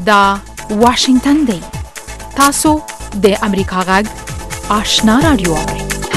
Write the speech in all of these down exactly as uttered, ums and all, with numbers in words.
دا واشنگتن دی. تاسو د امریکا غږ آشنا رادیو اورئ.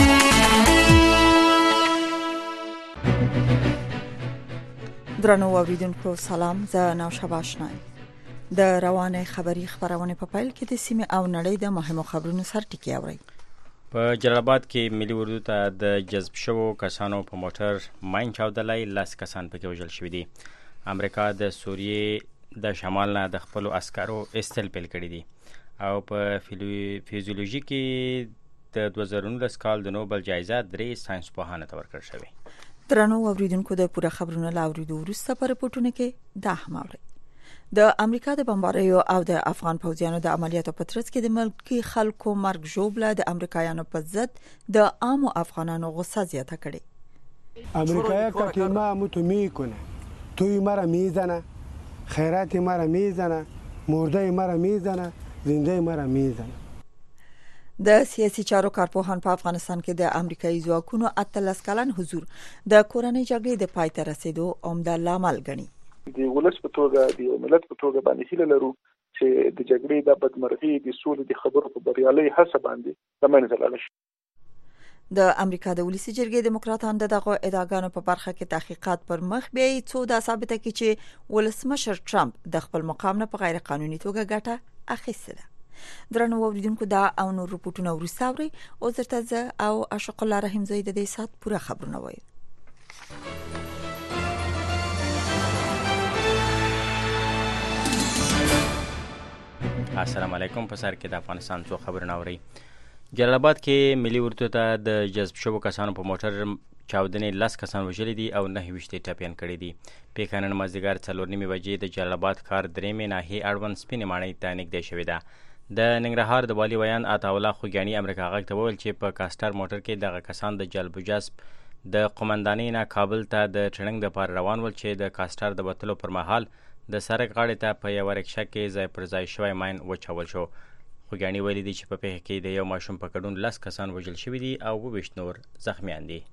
درنو اوریدونکو سلام، زه نوشابه آشنا یم. د روانه خبری خبرونه په پیل کې د سیمه او نړۍ د مهمو خبرونو سر ټکی اورئ. په جلال آباد کې ملي اردو ته د جذب شوو کسانو په موټر ماین چاودلای، لس کسان پکې وژل شوي دي. امریکا د سوریې د شمال نه د خپلو عسکرو استل پیل کړي دي او په فیزیولوژي کې د دوه زره نولس کال د نوبل جایزه درې ساينس پوهانو ته ورکړل شوې. درنو اوریدونکو د پوره خبرونو لاوریدو وروسته پر رپورټونه کې دا هم اورئ. د امریکا د بمباریو او د افغان پوځیانو د عملیاتو په ترڅ کې د ملکی خلکو مرګ ژوبله د امریکایانو په ضد د عام افغانانو غوسه زیاته کړي. امریکایی کاتیما متو میکنه، توی مرا میزنه، خیرات مرا میزنه، مرده مرا میزنه، زنده مرا میزنه. د سیاسي چارو کارپوهان په افغانستان کې د امریکایي ځواکونو اتلس کلن حضور د کورنۍ جګړې د پای ته رسیدو عمده لامل ګڼي. د ولس په توګه د ملت په توګه باندې هیله لرو چې د جګړې د بدمرغي د سولې د خبرو په بریالي حساب باندې د منځ لاله شي. د امریکا د ولسی جرګې دیموکراتان دغه ادعاګانو په برخه کې تحقیقات پر مخ بیاي، څو دا ثابته کړي چې ولسمشر ټرمپ د خپل مقام نه په غیر قانوني توګه ګټه اخیسته ده. درنو اوریدونکو دا او نور رپورټونه ورساوري او زرته ز او عاشق الله رحیم زید د سات پوره خبرونه وایي. السلام علیکم. په سر کې د افغانستان څو خبرونه اورئ. جلال آباد کې ملي اردو ته د جذب شوو کسانو په موټر چاودنې لس کسان وژلي دي او نهه ویشت ټپیان کړي دي. پیښه نن مازدیګر څلور نیمې بجې د جلال آباد ښار درېیمې ناحیې اړوند سپینې ماڼۍ ته نږدې شوې ده. د ننګرهار د والي ویان عطاالله خوږیاني امریکا غږ ته وویل چې په کاسټر موټر کې دغه کسان د جلب و جذب د قومندانۍ نه کابل ته د ټریننګ لپاره روان ول چې د کاسټر د وتلو پر مهال د سړک غاړې ته په یوه رکشه کې ځای پر ځای شوی ماین وچول شو. خوږیاني ویلي دي چې په پیښه کې د یو ماشوم په ګډون لس کسان وژل شوي دي او اووه ویشت نور زخمیان دي.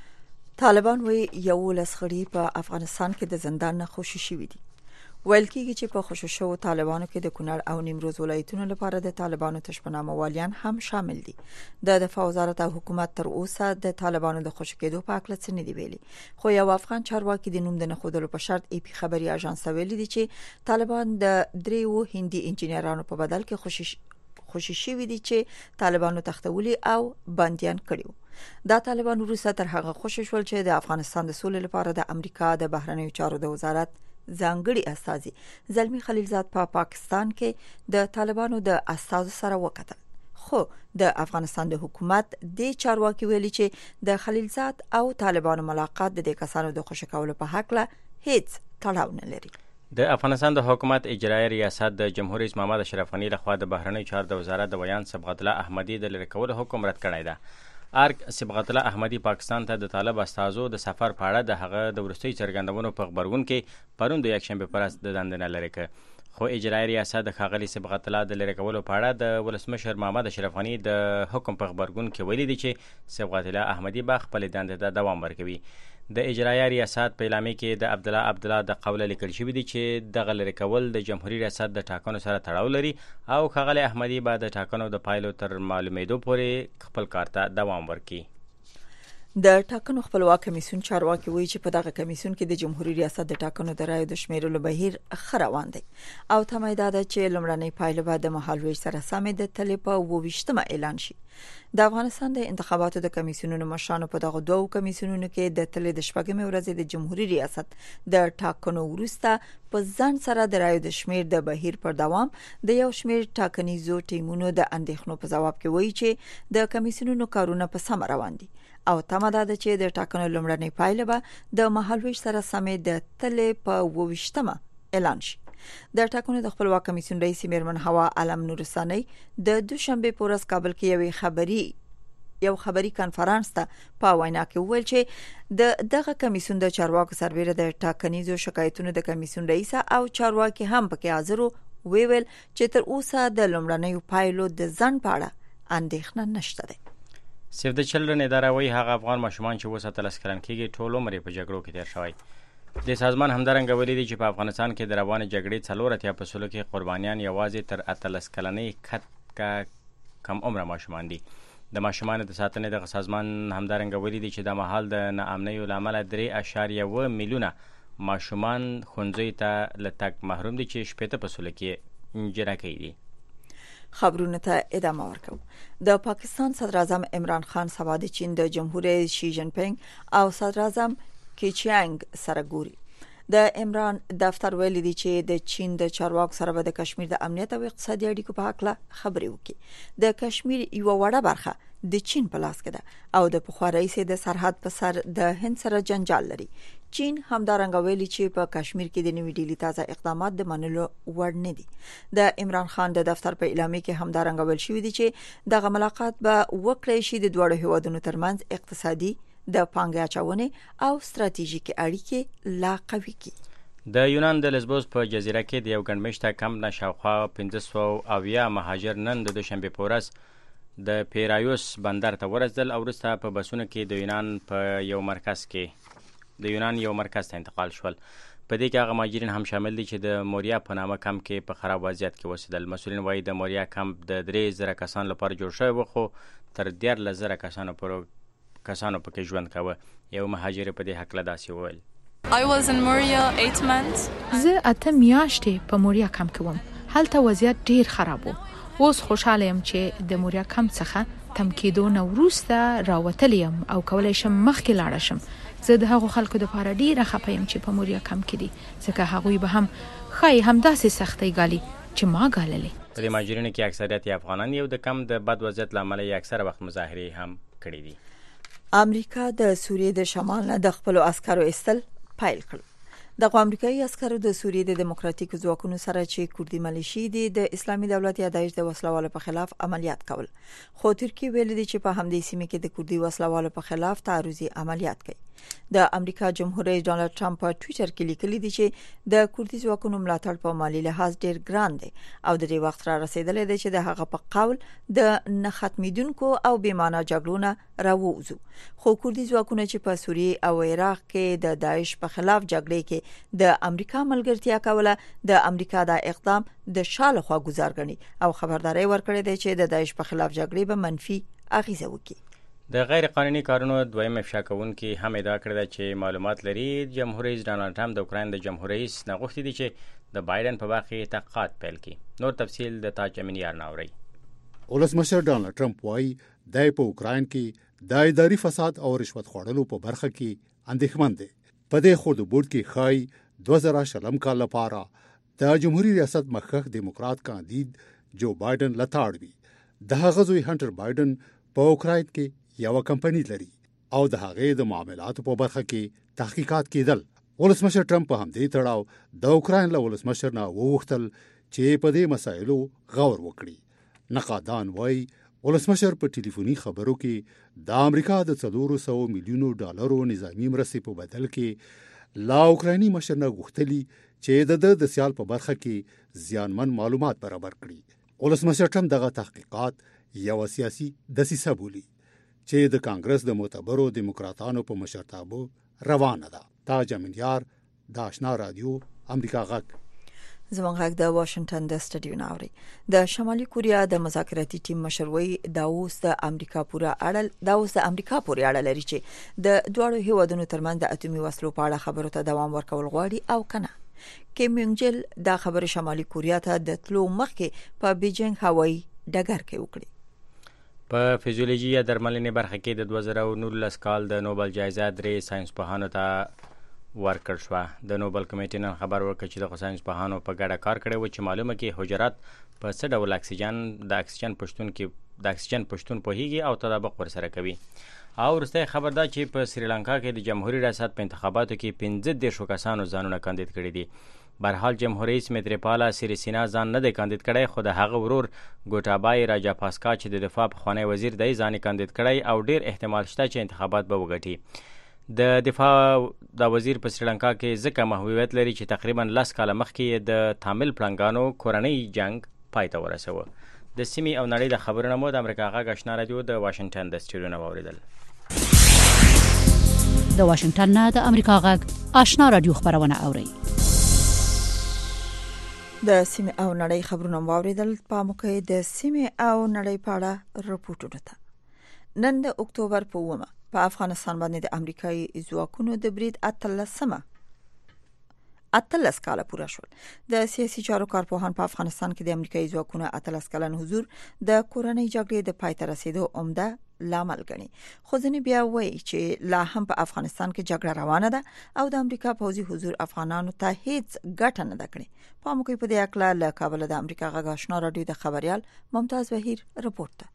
طالبان وی یولس غړي په افغانستان کې د زندان نه خوشي شوي دي. ویل کېږي چې په خوشي شوو طالبانو کې د کونړ او نیمروز ولایتونو لپاره د طالبانو تشبنامه والیان هم شامل دي. د دفاع وزارت او حکومت تر اوسه د طالبانو د خوشي کېدو په اړه څه نه دی ویلي، خو یو افغان چارواکي د نوم د نخودلو په شرط ای پی خبري اژانس ویلي دي چې طالبان د دریو هندي انجینرانو په بدل کې خوشي خوشي شوي دي چې طالبانو تختولي او بنديان کړیو. دا طالبان وروسته تر هغه خوشي شول چې د افغانستان د سولې لپاره د امریکا د بهرنیو چارو د وزارت ځانګړي استازي زلمی خلیلزاد په پا پاکستان کې د طالبانو د استازو سره وکتل. خو د افغانستان د حکومت د چارواکي ویلي چې د خلیلزاد او طالبانو ملاقات د دې کسانو د خوشی کولو په حق له هیڅ تړاو نه لري. د افغانستان د حکومت اجرایي ریاست د جمهور رئیس محمد اشرف غنی لخوا د بهرنیو چارو د وزارت د ویان صبغت الله احمدي د لری کولو حکم رد کړی دی. ارګ صبغت الله احمدي پاکستان ته د طالب استازو د سفر په اړه د هغه د وروستي څرګندونو په خبرون کې پرون د یکشنبه پر ورځ د دندنه لري ک خو اجرایي ریاست د ښاغلي صبغت الله د لری کولو په اړه د ولسمشر محمد اشرف غنی د حکم په خبرګون کې ویلي دي چې صبغت الله احمدي به خپل دندې ته دوام ورکوي. د اجرایي ریاست په اعلامیه کې د عبد الله عبد الله د قوله لیکل شوی دی چې دغه لری کول د جمهوریت ریاست د ټاکنو سره تړاو لري او ښاغلي احمدي به د ټاکنو د پایلو تر معلومېدو پورې خپل کار ته دوام ورکړي. د ټاکنو خپلواک کمیسیون چارواکي وایي چې په دغه کمیسیون کې د جمهوریت ریاست د ټاکنو د رایو د شمیرلو بهیر ښه روان دی او تمه ده چې لومړنۍ پایله به د مهالویش سره سمې د تلې په اووه ویشتمه اعلان شي. د افغانستان د انتخاباتو د کمیسیونونو مشرانو په دغه دوو کمیسیونونو کې د تلې د شپږمې ورځې د جمهوریت ریاست د ټاکنو وروسته په ځان سره د رایو د شمیر د بهیر پر دوام د یو شمیر ټاکنیزو ټیمونو د اندېښنو په جواب کې وایي چې د کمیسیونونو کارونه په سم روان دي او تمه ده چې د ټاکنو لومړنۍ پایله به د مهالویش سره سمې د تلې په اووه ویشتمه اعلان شي. د ټاکنو د خپلواک کمیسیون رئیس میرمن هوا علم نورستاني د دوشنبه په ورځ کابل کې یوې خبري یو خبري کانفرنس ته په وینا کې ویل چې د دغه کمیسیون د چارواکو سربېره د ټاکنیزو شکایتونو د کمیسیون رئیس او چارواکي هم پکې حاضر وو چې تر اوسه د لومړنیو پایلو د ځن په اړه اندېښنه نشته ده. سیف د چلډرن اداره وایي هغه افغان ماشومان چې اوس اتلس کلن کېږي ټول عمر په جګړو کې تیر شوی. د سازمان همدارنګه ویلي دي چې په افغانستان کې د روانې جګړې څلور اتیا فصلو کې قربانیان یوازې تر اتلس کلنۍ کټ کا کم عمره ماشومان دي. د ماشومانو د ساتنې دغه سازمان همدارنګه ویلي دي چې د مهال د ناامنیو له امله درې اعشاریه اوه میلیونه ماشومان ښوونځیو ته له تګ محروم دي چې شپېته فصلو کې جراکۍ دي. خبرونه ته ادامه ورکو. د پاکستان صدر اعظم عمران خان سبا د چین د جمهور رئیس شي جین پینګ او صدر اعظم کی چیانګ سره ګوري. د عمران دفتر ویلي دی چې د چین د چارواکو سره به د کشمیر د امنیت او اقتصادي اړیکو په اړه خبرې وکړي. د کشمیر یو وړه برخه د چین په لاس کې ده او د پخوا رئیس د سرحد په سر د هند سره جنجال لري. چین همدارنګه ویلي چې په کشمیر کې د نوې ډیلي تازه اقدامات د منلو وړ نه دي. د عمران خان د دفتر په اعلامیه کې همدارنګه ویل شوی دی چې دغه ملاقات به وکړي شي د دوه هیوادونو ترمنځ اقتصادي د پانګې اچونې او ستراتیژیکي اړیکې لا قوي کړي. د یونان د لزبوس په جزیره کې د یو ګڼمشته کمپ نه شاوخوا پنځه سوه اویا مهاجر نن د دوشنبې په ورځ د پیرایوس بندر ته ورسېدل او وروسته په بسونو کې د یونان په یو مرکز کې د یونان یو مرکز ته انتقال شول. په دې کې هغه مهاجرین هم شامل دي چې د موریا په نامه کمپ کې په خراب وضعیت کې اوسېدل. مسؤلین وایي د موریا کمپ د درې زره کسانو لپاره جوړ شوی و خو تر دیارلس زره کسانو پورې کسانو پکې ژوند کاوه. یو مهاجر په دې هکله داسې وویل: I was in Moria eight months. زه اته میاشتې په موریا کمپ کې وم. هلته وضعیت ډیر خراب و. اوس خوشاله یم چې د موریا کمپ څخه تم کېدو نه وروسته راوتلی یم او کولی شم مخکې لاړه شم. زه د هغو خلکو دپاره ډیره خفه یم چې په موریا کمپ کې دي ځکه هغوی به هم ښایي همداسې سختۍ ګالي چې ما ګاللې. په دې مهاجرینو کې اکثریت افغانان یو د کم د بد وضعیت له امله یې اکثره وخت مظاهرې هم کړي دي. امریکا د سوریې د شمال نه د خپلو عسکرو ایستل پیل کړل. د امریکایي عسکرو د سوریې د دیموکراتیک ځواکونو سره چې کوردي ملیشي دي د اسلامي دولت یا داعش د وسلوالو په خلاف عملیات کول. خو ترکیه ویلي دی چې په همدې سیمه کې د کوردي وسلوالو په خلاف تعرضي عملیات کوي. د امریکا جمهور رئیس ډانلډ ټرمپ په ټوئیټر کې لیکلي دی چې د کوردي ځواکونو ملاتړ په مالی لحاظ ډیر ګران دی او د دې وخت را رسیدلی دی چې د هغه په قول د نه ختمیدونکو او بیمانه جګړو راووځو. خو کوردي ځواکونه چې په سوریې او عراق کې د داعش په خلاف جګړې کې د امریکا ملګرتیا کوله د امریکا دا اقدام د شاله خوا گزار غني او خبرداري ورکړې ده چې د داعش په خلاف جګړې به منفي اغیزه وکړي. د غیر قانوني کارونو دویم افشا کوونکي هم ادعا کړې ده چې معلومات لري. جمهور رئیس ډانلډ ټرمپ د اوکراین د جمهور رئیس نه غوښتي دي چې د بایدن په واقع تحقیقات پیل کړي. نور تفصیل د تاج امینیار ناوري. ولسمشر ډانلډ ټرمپ وايي د په اوکراین کې د اداري فساد او رشوت خوړلو په برخه کې اندېښمن دي. په دې خود بورډ کې خای دوه زره شلم کال لپاره د جمهوریت ریاست مخخ دیموکرات کاندید جو بایدن لتاړ وی. د هغه زوی هانټر بایدن په اوکراین کې یو کمپنی لري او د هغې د معاملاتو په برخه کې تحقیقات کېدل. ولسمشر ټرمپ په همدې تړاو د اوکراین له ولسمشر نه وغوښتل چې په دې مسایلو غور وکړي. نقادان وایي ولسمشر په ټلیفوني خبرو کې د امریکا د څلور سوه میلیونو ډالرو نظامی مرستې په بدل کې لا اوکرایني مشر نه غوښتلي چې د د سیال په برخه کې زیانمن معلومات برابر کړي. ولسمشر ټرمپ دغه تحقیقات یو سیاسي دسیسه بولي چې د کانګرس د معتبرو دیموکراتانو په مشرتابه روانه ده. تاج امینیار د آشنا رادیو امریکا غږ. زموږ غږ د واشنگټن د سټډیو ناوري. د شمالي کوریا د مذاکراتي ټیم مشروي دا اوس د امریکا پورې اړه دا اوس د امریکا پورې اړه لري چې د دوه هیوادونو ترمنځ د اټومي وسلو په اړه خبرو ته دوام ورکول غواړي او کنه. کیم یونګ جل دا خبره شمالي کوریا ته د تلو مخکې په بیجینګ هوایي ډګر کې وکړي. په فزیولوژي یا درملنې برخه کې د دوه زره نولس کال د نوبل جایزه درې ساينس پوهانو ته ورکړل شوه. د نوبل کمیټې نن خبر ورکړ چې د ساينس پوهانو په ګډه کار کړی و چې معلومه کې حجرات په څه ډول اکسیجن د اکسیجن پښتون کې د اکسیجن پښتون پوهیږي او تطابق ورسره کوي. او وروسته خبر ده چې په سریلانکا کې د جمهوریت ریاست په انتخاباتو کې پنځه دېرشو کسانو ځانونه کاندید کړي دي. برحال جمهور رئیس میتریپالا سیریسینا ځان نه دی کاندید کړی خو د هغه ورور ګوټابای راجاپاسکا چې د دفاع پخوانی وزیر دی ځان کاندید کړی او ډیر احتمال شته چې انتخابات به وګټي. د دفاع د وزیر په سریلانکا کې ځکه محبوبیت لري چې تقریبا لس کاله مخکې د تامل پړانګانو کورنۍ جنگ پای ته ورسوه. د سیمې او نړۍ د خبرونو مو د امریکا غږ آشنا رادیو د واشنگټن د سټډیو نه واوریدل. د واشنگټن نه د امریکا غږ آشنا رادیو خبرونه اوري. د سیمه او نړۍ خبرونه واوریدل. په موقع د سیمه او نړۍ په اړه راپورټونه ده. نن د اکتوبر په اوومه په افغانستان باندې د امریکایي ځواکونو د برید اتلسمه اتلس کاله پوره شول. د سیاسي چارو کارپوهان په افغانستان کې د امریکایي ځواکونو اتلس کلن حضور د کورنۍ جګړې د پای ته رسیدو عمده لامل ګڼي. خو ځینې بیا وایي چې لا هم په افغانستان کې جګړه روانه ده او د امریکا پوځي حضور افغانانو ته هیڅ ګټه نه ده کړې. په موقع په دې اړه له کابل د امریکا غږ آشنا رادیو د خبريال ممتاز بهیر رپورټ ده.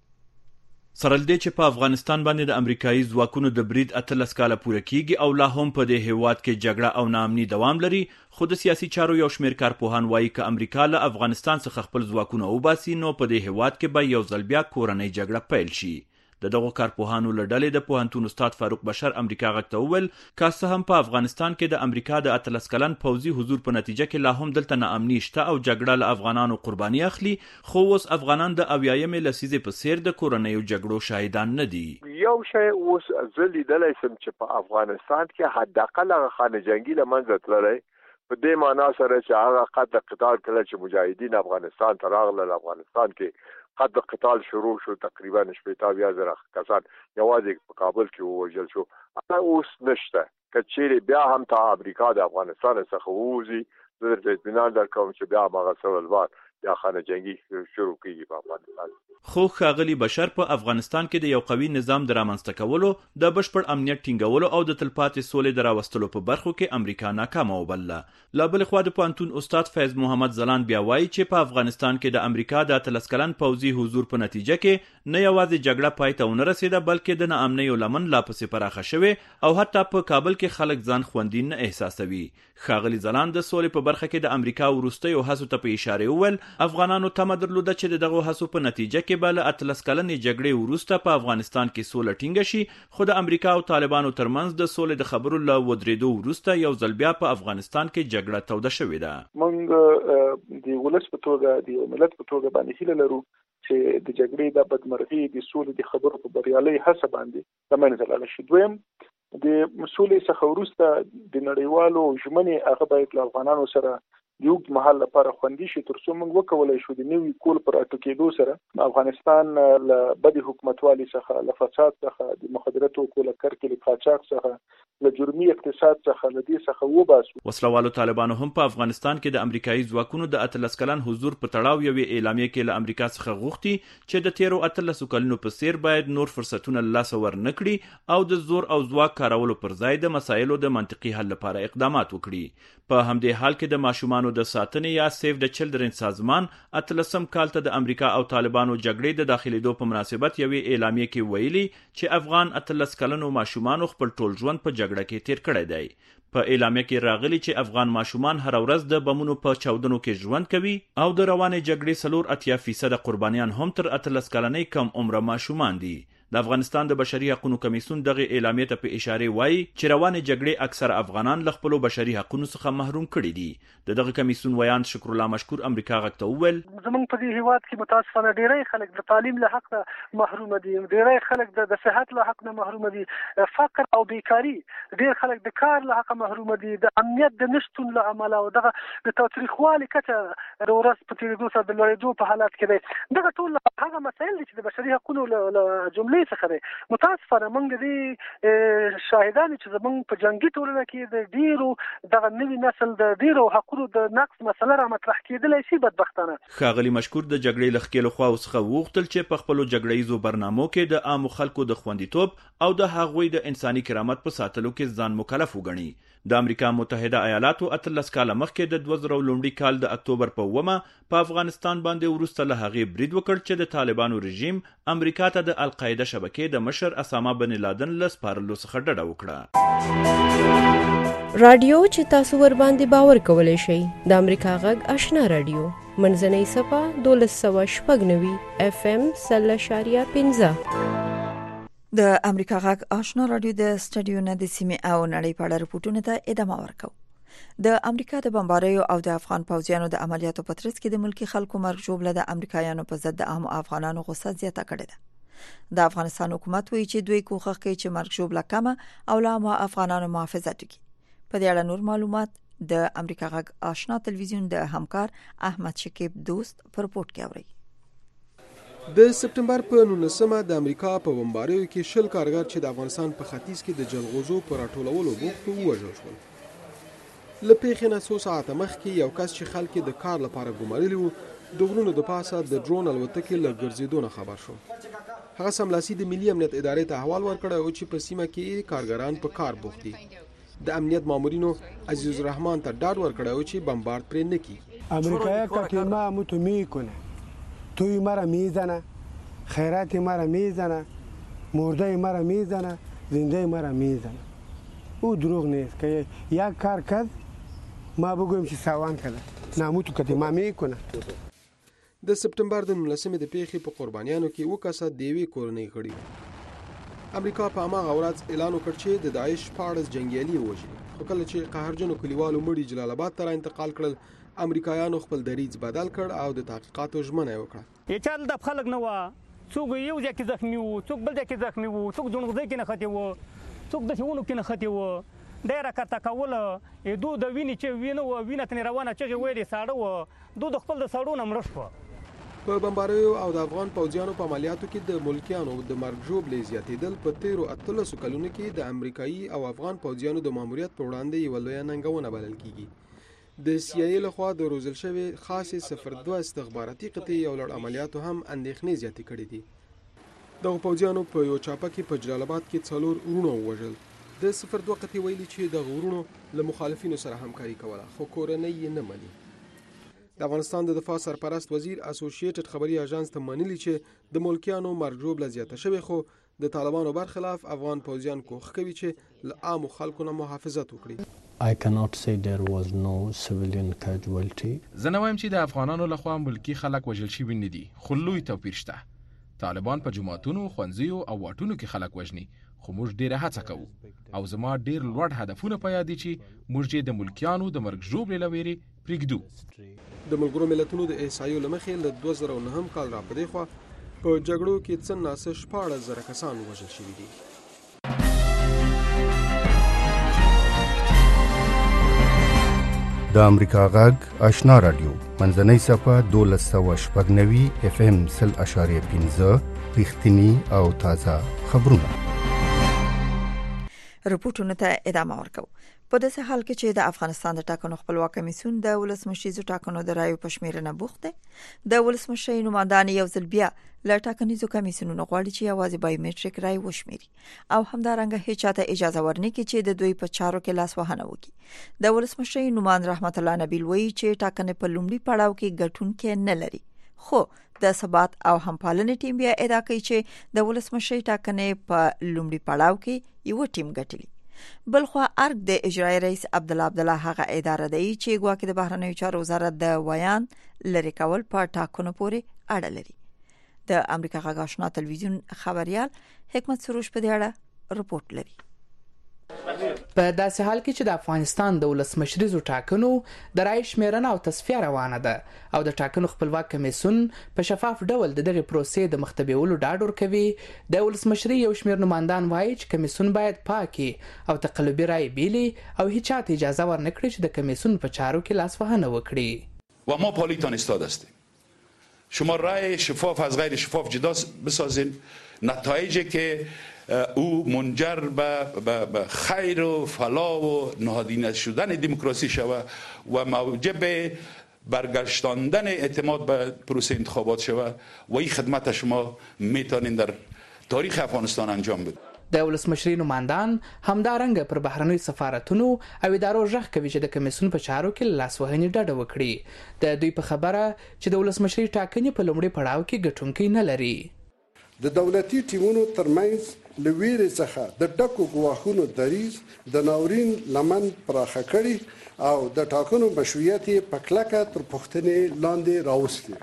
سره دې چې په افغانستان باندې د امریکایي ځواکونو د برید اتلس کاله پوره کیږي او لا هم په دې هیواد کې جګړه او ناامني دوام لري، خو د سیاسي چارو یو شمېر کارپوهان وایي چې امریکا له افغانستان څخه خپل ځواکونه وباسي نو په دې هیواد کې به یو ځل بیا کورنۍ جګړه پیل شي. د دغه کارپوهانو له ډلې د پوهنتون استاد فاروق بشر امریکا غږ ته وویل که څه هم په افغانستان کې د امریکا د اتلس کلن پوځي حضور په نتیجه کې لا هم دلته ناامني شته او جګړه له افغانانو قرباني اخلي، خو اوس افغانان د اویایمې لسیزې په څیر د کورنیو جګړو شاهدان نه دي. یو شی اوس زه لیدلی سم چې په افغانستان کې حداقل هغه خانه جنګي له منځه تللی، په دې معنا سره چې هغه قطع قتال کله چې مجاهدین افغانستان ته راغلل، افغانستان کې قطع قتال شروع شو، تقریبا شپږ اویا زره کسان یوازې په کابل کې ووژل شو. هغه اوس نشته. که چیرې بیا هم ته امریکا د افغانستان څخه ووځي، زه درته اطمینان درکوم چې بیا هماغه سول بار یا خانه جنگي شروع کیږي په افغانستان. خو ښاغلي بشر په افغانستان کې د یو قوي نظام د رامنځته کولو، د بشپړ امنیت ټینګولو او د تلپاتې سولې د راوستلو په برخو کې امریکا ناکامه وبلله. له بلې خوا د پوهنتون استاد فیض محمد زلان بیا وایي چې په افغانستان کې د امریکا د اتلس کلن پوځي حضور په نتیجه کې نه یوازې جګړه پای ته ونه رسېده بلکې د ناامنیو لمن لا پسې پراخه شوې او حتی په کابل کې خلک ځان خوندي نه احساسوي. ښاغلي زلان د سولې په برخه کې د امریکا وروستیو هڅو ته په اشاره وویل افغانانو تمه درلوده چې د دغو هڅو په نتیجه کې به له اتلس کلنې جګړې وروسته په افغانستان کې سوله ټینګه شي، خو د امریکا او طالبانو ترمنځ د سولې د خبرو له ودرېدو وروسته یو ځل بیا په افغانستان کې جګړه توده شوې ده. موږ د ولس په توګه د ملت په توګه باندې هیله لرو چې د جګړې د بدمرغي د سولې د خبرو په بریالي هڅه باندې د منځ لاله شي. دویم د مسولې څخه وروسته د نړیوالو ژمنې هغه باید له افغانانو سره د یو محل لپاره خوندي شي، تر څو موږ وکولای شو د نوي کول پر اټکېدو سره افغانستان له بدی حکومتوالي څخه، له فساد څخه، د مخدراتو کوله کرکې له قاچاق څخه، له جرمي اقتصاد څخه، له دې څخه وباسو. وسلوالو طالبانو هم په افغانستان کې د امریکایي ځواکونو د اتلس کلن حضور په تړاو یوې اعلامیه کې له امریکا څخه غوښتي چې د تیرو اتلسو کلونو په څیر باید نور فرصتونه له لاسه ورنکړي او د زور او ځواک کارولو پر ځای د مسایلو د منطقي حل لپاره اقدامات وکړي. په همدې حال کې د ماشومانو د ساتنې یا سیف د چلډرن سازمان اتلسم کال ته د امریکا او طالبانو جګړې د داخليدو په مناسبت یوې اعلامیه کې ویلي چې افغان اتلس کلنو ماشومانو خپل ټول ژوند په جګړه کې تیر کړی دی. په اعلامیه کې راغلي چې افغان ماشومان هر ورځ د بمونو په چاودنو کې ژوند کوي او د روانې جګړې څلور اتیا فیصد قربانیان هم تر اتلس کلنۍ کم عمره ماشومان دي. د افغانستان د بشري حقوقو کمیسیون دغه اعلامیه ته په اشاره وایي چې روانې جګړې اکثر افغانان له خپل بشري حقوقو څخه محروم کړي دي. د دغه کمیسیون ویان شکر الله مشکور امریکا غږ ته وویل زمونږ په دې هیواد کې متاسفانه ډیری خلک د تعلیم له حق نه محروم دي، ډیری خلک د صحت له حق نه محروم دي، فقر او بیکاری، ډیر خلک د کار له حق محروم دي، د امنیت د نشټون له امله او دغه د تاریخوالي کچه د ورځ په تیریدو سره د لوړېدو په حالت کې دی. دغه ټول هغه مسایل دي چې د بشري حقوقو له جملې څخه دی. متاسفانه موږ دې شاهدان چې زموږ په جنگي ټولنه کې د ډیرو دغه نوي نسل د ډیرو حقوقو د نقص مسله را مطرح کېدلای شي بدبختانه. ښاغلي مشکور د جګړې له ښکېلو خواو څخه وغوښتل چې په خپلو جګړه ییزو برنامو کې د عامو خلکو د خوندیتوب او د هغوی د انساني کرامت په ساتلو کې ځان مکلف وګڼي. د امریکا متحده ایالاتو اتلس کاله مخکې د دوه زره لومړي کال د اکتوبر په اوومه په افغانستان باندې وروسته له هغې برید وکړ چې د طالبانو رژیم امریکا ته د القاعده شبکې د مشر اسامه بن لادن له سپارلو څخه ډډه وکړه. رادیو چې تاسو ور باندې باور کولای شئ د امریکا غږ آشنا رادیو منځنۍ صفه دولس سوه شپږ نوي اف ام سل اشاریه پنځه. د امریکا غږ آشنا رادیو د سټډیو نه د سیمې او نړۍ په اړه رپورټونه ته ادامه ورکوو. د امریکا د بمباریو او د افغان پوځیانو د عملیاتو په ترڅ کې د ملکی خلکو مرګ ژوبله د امریکایانو په ضد د عام افغانانو غوسه زیاته کړې ده. د افغانستان حکومت وایي چې دوی کوښښ کوي چې مرګ ژوبله کمه او لا ما افغانانو محافظت وکړي. په دې اړه نور معلومات د امریکا غږ آشنا تلویزیون د همکار احمد شکیب دوست په رپورت کې اوري. د سپټمبر په نولسمه د امریکا په بمباریو کې شل کارګر چې د افغانستان په ختیځ کې د جلغوزو پر راټولولو بوخت وو ووژل شول. له پیښې نه څو ساعته مخکې یو کس چې خلک د کار لپاره ګمارلي وو د غرونو د پاسه د ډرون الوتکې له ګرځېدو نه خبر شو. هغه سملاسي د ملي امنیت ادارې ته احوال ورکړ او چې په سیمه کې کارګران په کار بوخت دي. د امنیت مامورینو عزیز الرحمن ته ډاډ ورکړ او چې بمبارد پرې نه کیږي. امریکا کاتیما متو میکنه توی مرا میزنه، خیرات مرا میزنه، مرده مرا میزنه، زنده مرا میزنه. او دروغ نیست که یک کار کرد ما بگویم چې ساوان کړه ناموتو کاتیما میکنه. د سپټمبر د نولسمې د پیښې په قربانیانو کې اووه کسه د یوې کورنۍ غړي وو. امریکا په هماغه ورځ اعلان وکړ چې د داعش شپاړس جنګیالي ووژني، خو کله چې قهرجنو کلیوالو مړي جلال آباد ته انتقال کړل امریکایانو خپل دریځ بدل کړ او د تحقیقاتو ژمنه وکړه. یچال د خلک نه و څوک یو ځای کې زخمی وو، څوک بل ځای کې زخمی وو، څوک جونغځي کې نه ختی وو، څوک د شونو کې نه ختی وو. ډیره کته کوله دو د وینې چې وینه و وینه تن روانه چې وېری ساړه و دو د خپل د ساړو نه مړ شو. په بمباریو او د افغان پوځیانو په عملیاتو کې د ملکیانو د مرګ ژوبلې زیاتېدل په تیرو اتلسو کلونو کې د امریکایي او افغان پوځیانو د ماموریت په وړاندې یوه لویه ننګونه بلل کیږي. د سی آی ای لخوا د روزل شوی خاصې صفر دوه استخباراتي قطعې یو لړ عملیاتو هم اندېښنې زیاتې کړې دي. دغو پوځیانو په یو چاپه کې په جلال آباد کې څلور وروڼه ووژل. د صفر دوه قطعې ویلي چې دغو وروڼو له مخالفینو سره همکاري کوله خو کورنۍ یې نه مني. د افغانستان د دفاع سرپرست وزیر اسوسییټډ خبري اژانس ته منلي چې د ملکیانو مرګ ژوبله زیاته شوې، خو د طالبانو برخلاف افغان پوځیان کوښښ کوي چې له عامو خلکو نه محافظت وکړي. I cannot say there was no civilian casualty. زه نه وایم چې د افغانانو لخوا ملکی خلک وژل شوي نه دي، خو لوی توپیر شته. طالبان په جوماتونو، ښوونځیو او واټونو کې خلک وژني، خو موږ ډیره هڅه کوو او زما ډیر لوړ هدفونه په یاد دي چې موږ یې د ملکیانو د مرګ ژوبلې له ویرې پرېږدو. د ملګرو ملتونو د احصایو له مخې له دوه زره نهم کال را په دې خوا په جګړو کې څه ناڅه شپاړس زره کسان وژل شوي دي. د امریکا غږ آشنا رادیو منځنۍ صفحه دولس سوه شپږ نوي اف ام سل اشاریه پنځه رښتینی او تازه خبرونه. رپورټونه ته ادامه ورکوو. په داسې حال کې چې د افغانستان د ټاکنو خپلواک کمیسیون د ولسمشریزو ټاکنو د رایو په شمیرنه بوخت دی. د ولسمشرۍ نمایندان یو ځل بیا له ټاکنیزو کمیسیونونو غواړي چې یوازې بایومټریک رای وشمیري او همدارنګه هیڅ چاته اجازه ورنکړي چې د دوی په چارو کې لاس وهنه وکړي. د ولسمشرۍ نمایند رحمت الله نبیل وایي چې ټاکنې په لومړي پړاو کې ګټونکي نه لري، خو د ثبات او همپالنې ټیم بیا ادعا کوي چې د ولسمشرۍ ټاکنې په لومړي پړاو کې یو ټیم ګټلی. بلخوا ارګ د اجرایي رئیس عبدالله عبدالله هغه اداره دی چې ګواکې د بهرنیو چارو وزارت د ویان لري کول په ټاکنو پورې اړه لري. د امریکا غږ آشنا تلویزیون خبريال حکمت سروش په دې اړه رپورت لري. په داسې حال کې چې د افغانستان د ولسمشریزو ټاکنو د رای شمیرنه او تصفیه روانه ده او د ټاکنو خپلواک کمیسیون په شفاف ډول د دغه پروسې د مختبیولو ډاډ ورکوي، د ولسمشري یو شمیر نمایندان وایي چې کمیسیون باید پاکي او تقلبي رای بیلي او هیڅ چاته اجازه ورنکړي چې د کمیسیون په چارو کې لاس وهنه وکړي. و ما پالیتان استاد هستیم. شما رای شفاف از غیر شفاف جدا بسازین، نتایجی که او منجر به خیر و فلاح و نهادینه شدن دموکراسی شود و موجب برگشتاندن اعتماد به پروسه انتخابات شود و این خدمت شما میتونین در تاریخ افغانستان انجام بدید. د ولسمشري نمایندان همدارنګه پر بهرنیو سفارتونو او ادارو ژغ کوي چې د کمیسیون په چارو کې لاسوهنې ډډه وکړي. د دوی په خبره چې د ولسمشري ټاکنې په لومړي پړاو کې ګټونکي نه لري. د دولتي ټیمونو ترمنځ لویرې څخه د ډکو ګواښونو دریځ د ناورین لمن پراخه کړي او د ټاکنو مشروعیت په کلکه تر پوښتنې لاندې راوستي.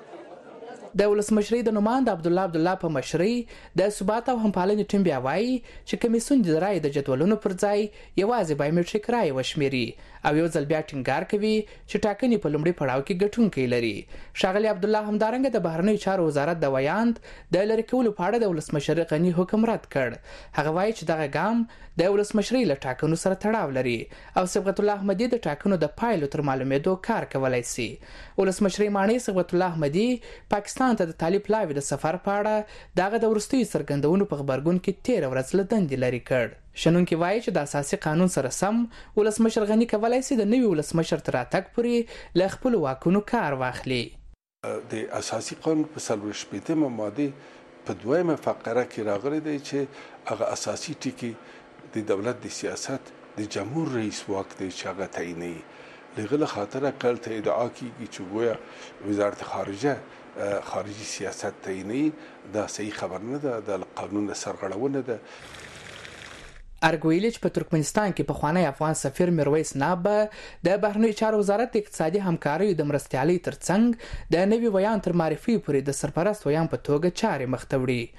د ولسمشرۍ د نمایند عبدالله عبدالله په مشرۍ د ثبات او همپالنې ټیم بیا وایي چې کمیسیون د رای د جدولونو پر ځای یوازې بایومټریک رای وشمیري او یو ځل بیا ټینګار کوي چې ټاکنې په لومړي پړاو کې ګټونکی لري. ښاغلي عبدالله همدارنګه د بهرنیو چارو وزارت د ویاند د لرې کولو په اړه د ولسمشر غني حکم رد کړ. هغه وایي چې دغه ګام د ولسمشرۍ له ټاکنو سره تړاو لري او صبغت الله احمدي د ټاکنو د پایلو تر معلومېدو کار کولی شي. ولسمشرۍ ماڼۍ صبغت الله احمدي پاکستان ته د طالب لاوي د سفر په اړه دغه د وروستیو څرګندونو په غبرګون کې تېره ورځ له دندې لرې کړ. شنونکي وایي چې د اساسي قانون سره سم ولسمشر غني کولی شي د نوي ولسمشر تر راتګ پورې له خپلو واکونو کار واخلي. د اساسي قانون په څلوېښت شپېتمه مادې په دویمه فقره کې راغلی دی چې هغه اساسي ټکي د دولت د سیاست د جمهور رئیس واک دی چې هغه تعینوي. له هغې خاطره کله ته ادعا کېږي چې ګویا وزارت خارجه خارجي سیاست تعینوي، دا صحیح خبر نه ده، د قانون سرغړونه ده. ارګویلي چې په ترکمنستان کې پخوانی افغان سفیر میرویس ناب د بهرنیو چارو وزارت د اقتصادي همکاریو د مرستیالۍ ترڅنګ د نوي ویان تر معرفي پورې د سرپرست ویان په توګه چارې مخ ته وړي.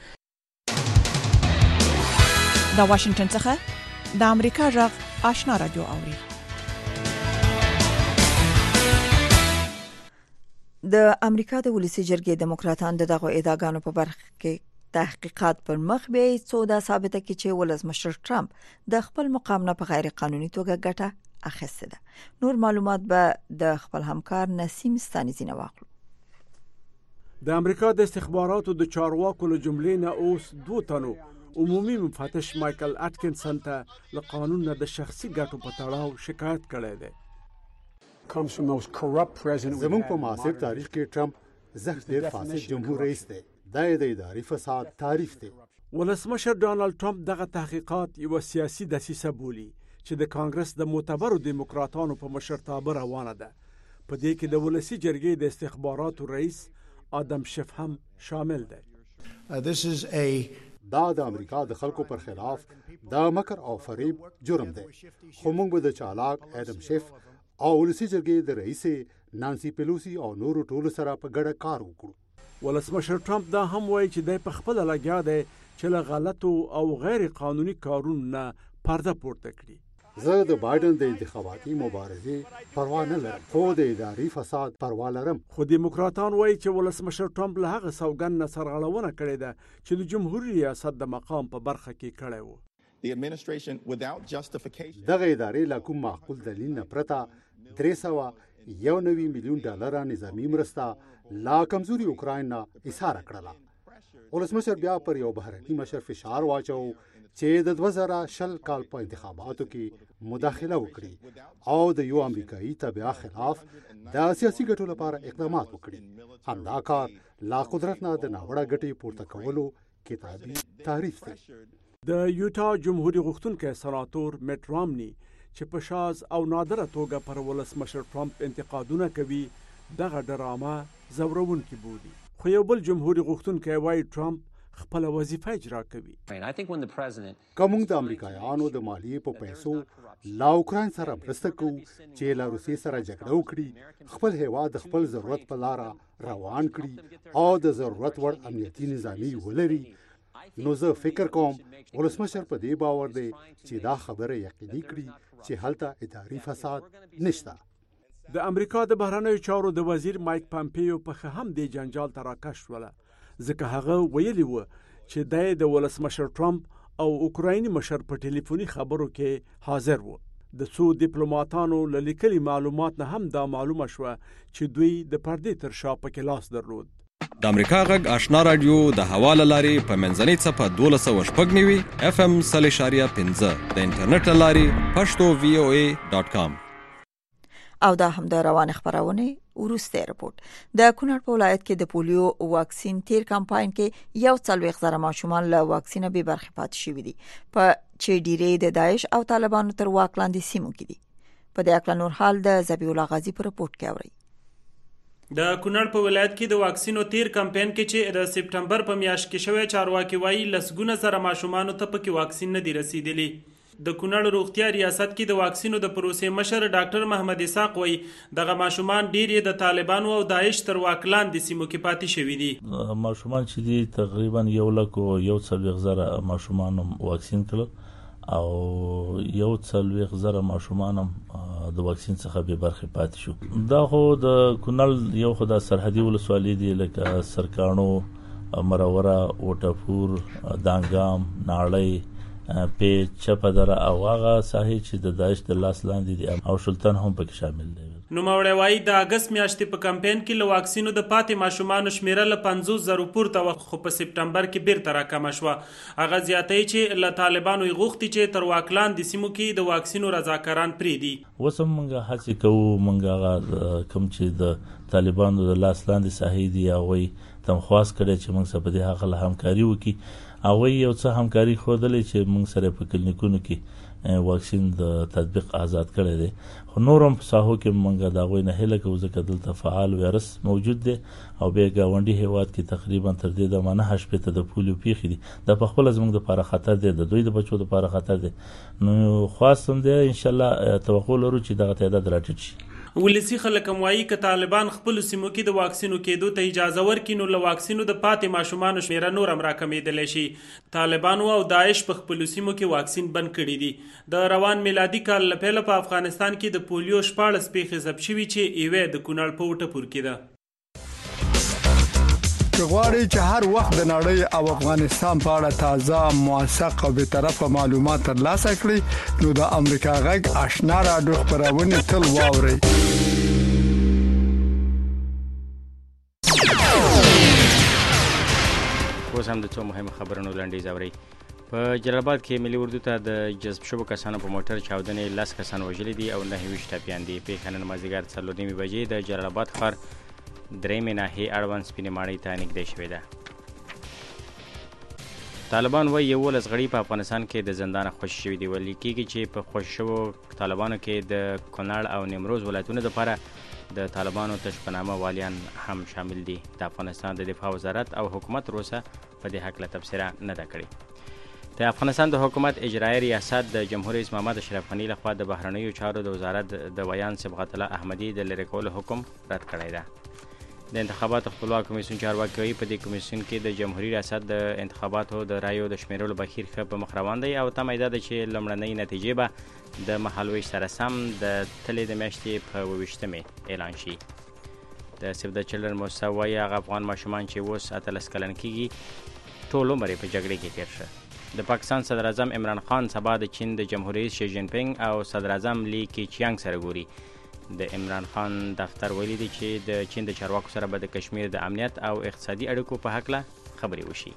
د واشنگټن څخه د امریکا غږ آشنا رادیو اوري. د امریکا د ولسی جرګې دیموکراتان دغه ادعاګانو په برخه کې تحقیقات پر مخ بیاي څو دا ثابته کی چې ولسمشر ټرمپ د خپل مقام نه په غیر قانوني توګه ګټه اخیسته ده. نور معلومات به د خپل همکار نسیم ستانیزی نه واخلو. د امریکا د استخباراتو د چارواکو له جملې نه اوس دوه تنو عمومي مفتش مایکل اټکینسن ته له قانون نه د شخصي ګټو په تړاو شکایت کړی دی. زموږ په معاصر تاریخ کې ټرمپ زخ ډیر فاسد جمهور رئیس دی. دا د اداري فساد تعریف دی. ولسمشر ډانلډ ټرمپ دغه تحقیقات یو سیاسي دسیسه بولي چې د کانګرس د معتبرو دیموکراتانو په مشرتابه روانه ده. په دې کې د ولسی جرګې د استخباراتو رئیس آدم شف هم شامل دی. دا د امریکا د خلکو پر خلاف دا مکر او فریب جرم دی. خو موږ به د چالاک آدم شف او ولسی جرګې د رئیس نانسی پیلوسی او نورو ټولو سره په ګډه کار وکړو. ولسمشر ټرمپ دا هم وایي چې د په خپل لګیا دی چې له غلطو او غیر قانوني کارونو نه پرده پورته کړي. زه د بایدن د انتخاباتي مبارزې پروا نه لرم، خو د اداري فساد پروا لرم. خو دیموکراتان وایي چې ولسمشر ټرمپ له هغه سوګند نه سرغړونه کړې ده چې د جمهوریت ریاست د مقام په برخه کې کړی و. دغه ادارې له کوم معقول دلیل نه پرته درې سوه یو نوي میلیون ډالر نظامی مرسته لا کمزوري اوکراین نه ایثار کړله. ولسمشر بیا پر یو بهرني مشر فشار واچو چې د دوه زره شل کال په انتخاباتو کې مداخله وکړي او د یو امریکایي تابع خلاف د سیاسي ګټو لپاره اقدامات وکړي. همدا کار لا قدرت نه د ناوړه ګټې پورته کولو کتابي تعریف دی. د یوتا جمهوریت غوښتونکي سناتور میټ رامني چې په شاز او نادره توګه پر ولسمشر ټرمپ انتقادونه کوي دغه ډرامه زورونکي بولي. خو یو بل جمهوریت غوښتونکی وایي ټرمپ خپل وظیفه اجرا کوي. کومه د امریکایانو د مالیې په پیسو لا اوکراین سره مرسته کوو چې لا روسي سره جګړه وکړي، خپل هیواد د خپل ضرورت په لار روان کړي او د ضرورت وړ امنیتي نظامي ولري، نو زه فکر کوم ولسمشر په دې باور دی چې دا خبره یقیني کړي چې هلته اداري فساد نشته. د امریکا د بهرنیو چارو د وزیر مایک پامپیو په هم د جنجال ته راکش وله، ځکه هغه ویلي و چې د ولسمشر ټرمپ او اوکرایني مشر په ټلیفوني خبرو کې حاضر و. د څو ډیپلوماټانو له لیکلي معلومات نه هم دا معلومه شوه چې دوی د پردې تر شا پکې لاس درلود. د امریکا غږ آشنا رادیو د هوا له لارې په منځنۍ څپه دولس سوه شپږ نوي اف ام سل اشاریه پنځه د انټرنیټ له لارې پښتو وی او ای ډاټ کام. او دا هم د روان خبرونه ورسته رپورت. د کونړ په ولایت کې د پولیو واکسین تیر کمپاین کې یو څلوېښت زره ماشومان له واکسین به برخه پات شوي دي، په چې ډیری د داعش او طالبانو تر واک لاندې سیمو کې دي. په دې اړه نور حال د ذبیح الله غازی په رپورت کې اوري. د کونړ په ولایت کې د واکسینو تیر کمپاین کې چې د سپټمبر په میاشت کې شوی چارواکي وایي لسګونه زره ماشومان ته پکې واکسین نه دی رسیدلی. د کونړ روغتیا ریاست کې د واکسینو د پروسې مشر ډاکټر محمد اسحاق وایي دغه ماشومان ډیر د طالبانو او داعش تر واک لاندې سیمو کې پاتې شوي دي. ماشومان چې دي تقریبا یو لک او یو څلوېښت زره ماشومان واکسین کړل او یو څلوېښت زره ماشومان هم د واکسین څخه به برخه پاتې شو. دا خو د کونړ یو خو د سرحدي ولسوالۍ دی لکه سرکانو، مروره، وټپور، دانګام، ناړۍ، پیچ، چپدره او هغه ساحې چې د داعش د لاس لاندې دي او شلتن هم پکې شامل دی. نوموړی وایي د اګست میاشتې په کمپاین کې له واکسینو د پاتې ماشومانو شمیره له پنځوس زرو پورته وه، خو په سپټمبر کې بیرته راکمه شوه. هغه زیاتوي چې له طالبانو یې غوښتي چې تر واک لاندې سیمو کې د واکسینو رضاکاران پرېږدي. اوس هم موږ هڅې کوو، موږ هغه کوم چې د طالبانو د لاس لاندې ساحې دي هغوی تمخواست کړی چې موږ سره په دې هغه همکاري وکړي. هغوی یو څه همکاري ښودلې چې موږ سره په کلینیکونو کې واکسین د تطبیق آزاد کړی دی، خو نور هم په ساحو کې موږ د هغوی نه هیله کوو ځکه دلته فعال وایرس موجود دی او بیا ګاونډي هیواد کې تقریبا تر دې دمه نهه شپېته د پولیو پیښې دي. دا په خپله زموږ دپاره خطر دی، د دوی د بچو دپاره خطر دی. نو خواست هم دی انشاءالله توقع لرو چې دغه تعداد راټیټ شي. ولسی خلک هم وایي که طالبان خپلو سیمو کې د واکسینو کېدو ته اجازه ورکړي نو له واکسینو د پاتې ماشومانو شمیره نور هم راکمېدلی شي. طالبانو او داعش په خپلو سیمو کې واکسین بند کړي دي. د روان میلادي کال له پیله په افغانستان کې د پولیو شپاړس پیښې ثبت شوي چې یوې د کونړ په وټپور کې ده. که غواړئ چې هر وخت د نړۍ او افغانستان په اړه تازه، موثق او بیطرفه معلومات ترلاسه کړئ نو د امریکا غږ آشنا راډیو خپرونې تل واورئ. اوس هم د څو مهمو خبرونو لنډیز اورئ. په جلال آباد کې ملي اردو ته د جذب شوو کسانو په موټر چاودنې لس کسان وژلي دي او نهه ویشت ټپیان دي. پیښه نن مازدیګر څلور نیمې بجې د جلال آباد ښار درېیمې ناحیې اړوند سپینې ماڼۍ ته نږدې شوې ده. طالبان وایي یولس غړي په افغانستان کې د زندانه خوشي شوي دي. ویل کېږي چې په خوشي شوو طالبانو کې د کونړ او نیمروز ولایتونو لپاره د طالبانو تش په نامه والیان هم شامل دي. د افغانستان د دفاع وزارت او حکومت روسه په دې هکله تبصره نه ده کړې. د افغانستان د حکومت اجرایي ریاست د جمهور رئیس محمد اشرف غني لخوا د بهرنیو چارو د وزارت د ویان صبغت الله احمدي د لرې کولو حکم رد کړی ده. د انتخاباتو خپلواک کمیسیون چارواکي وایي په دې کمیسیون کې د جمهوریت ریاست د انتخاباتو د رایو د شمیرلو بهیر ښه په مخ روان دی او تمه یې ده چې لومړنۍ نتیجې به د مهالویش سره سم د تلې د میاشتې په اووه ویشتمې اعلان شي. د سیو د چلډرن موسسه وایي هغه افغان ماشومان چې اوس اتلس کلن کېږي ټول عمر یې په جګړې کې تېر شه. د پاکستان صدر اعظم عمران خان سبا د چین د جمهوریت رئیس شي جین پینګ او صدر اعظم لی کیچیانګ سره ګوري. د عمران خان دفتر ویلي دی چې د چین د چارواکو سره به د کشمیر د امنیت او اقتصادي اړیکو په هکله خبرې وشي.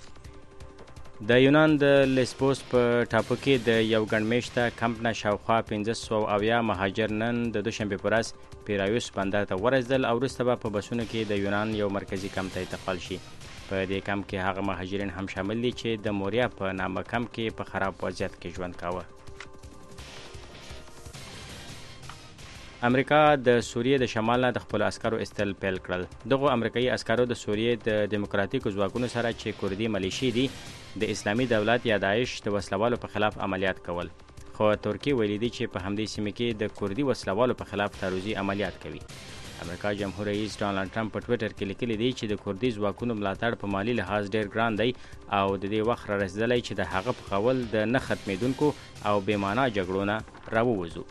د یونان د لیسبوس په ټاپو کې د یو ګڼ میشته کمپ نه شاوخوا پنځه سوه اویا مهاجر نن د دوشنبې په ورځ پیرایوس بندر ته ورسېدل او وروسته به په بسونو کې د یونان یو مرکزي کمپ ته انتقال شي. په دې کمپ کې هغه مهاجرین هم شامل دي چې د موریا په نامه کمپ کې په خراب وضعیت کې ژوند کاوه. امریکا د سوریې د شمال نه د خپلو عسکرو ایستل پیل کړل. دغو امریکایي عسکرو د سوریې د دیموکراتیکو ځواکونو سره چې کردي ملیشې دي د اسلامي دولت یا داعش د وسلوالو په خلاف عملیات کول. خو ترکیه ویلي دي چې په همدې سیمه کې د کردي وسلوالو په خلاف تعرضي عملیات کوي. امریکا جمهور رئیس ډانلډ ټرمپ په ټویټر کې لیکلي دی چې د کردي ځواکونو ملاتړ په مالی لحاظ ډیر ګران دی او د دې وخت را رسېدلی چې د هغه په قول د نه ختمېدونکو او بې معنا جګړو نه راووځو.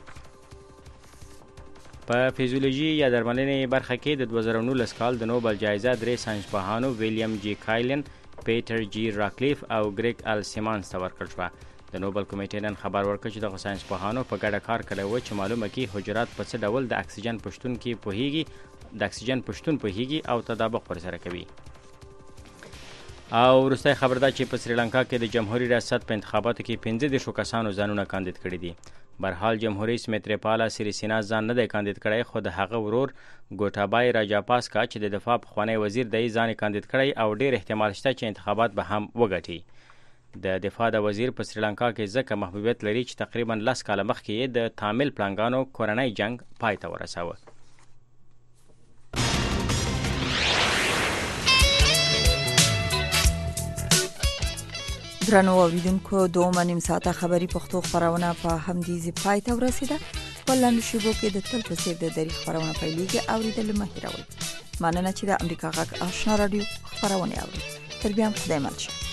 په فیزیولوژي یا درملنې برخه کې د دوه زره نولس کال د نوبل جایزه درې ساینسپوهانو ویلیام جی کایلن، پیټر جی راکلیف او ګریګ ال سیمانز ته ورکړل شوه. د نوبل کمیټې نن خبر ورکړ چې دغه ساینسپوهانو په ګډه کار کړی و چې معلومه کړي حجرات په څه ډول د اکسیجن پشتون کې پوهیږي د اکسیجن پشتون پوهیږي او تطابق ورسره کوي. او وروستی خبر ده چې په سریلانکا کې د جمهوریت ریاست په انتخاباتو کې پنځه دېرشو کسانو ځانونه کاندید کړي دي. برحال جمهوریت رئیس میتریپالا سیریسینا ځان نه دی کاندید کړی خو د هغه ورور ګوټابای راجاپاسکا چې د دفاع پخوانی وزیر دی ځان کاندید کړی او ډیر احتمال شته چې انتخابات به هم وګټي. د دفاع د وزیر په سریلانکا کې ځکه محبوبیت لري چې تقریبا لس کاله مخکې یې د تامل پلانګانو کورنۍ جنگ پای ته ورساوه. درنو اوریدونکو دوه نیم ساعته خبری پښتو خبرونه په همدې ځای پای ته ورسیده. په لاندې شیبو کې د تل په څیر د دری خبرونه پیلېږي اوریدل مه هېروئ. مننه چې د امریکا غږ آشنا رادیو خبرونه اورئ. تر بیا هم خدای مل شه.